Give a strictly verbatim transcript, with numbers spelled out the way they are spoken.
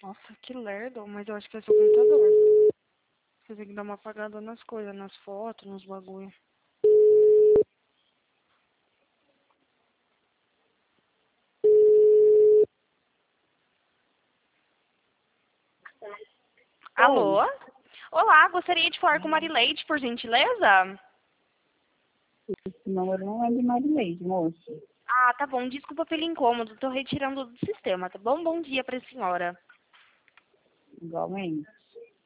Nossa, que lerdo, mas eu acho que é seu computador. Você tem que dar uma apagada nas coisas, nas fotos, nos bagulho. Oi, Alô? Olá, gostaria de falar com Marileide, por gentileza? esse número não é de Marileide, moço. Ah, tá bom, desculpa pelo incômodo, tô retirando do sistema, tá bom? Bom dia pra senhora. Igualmente.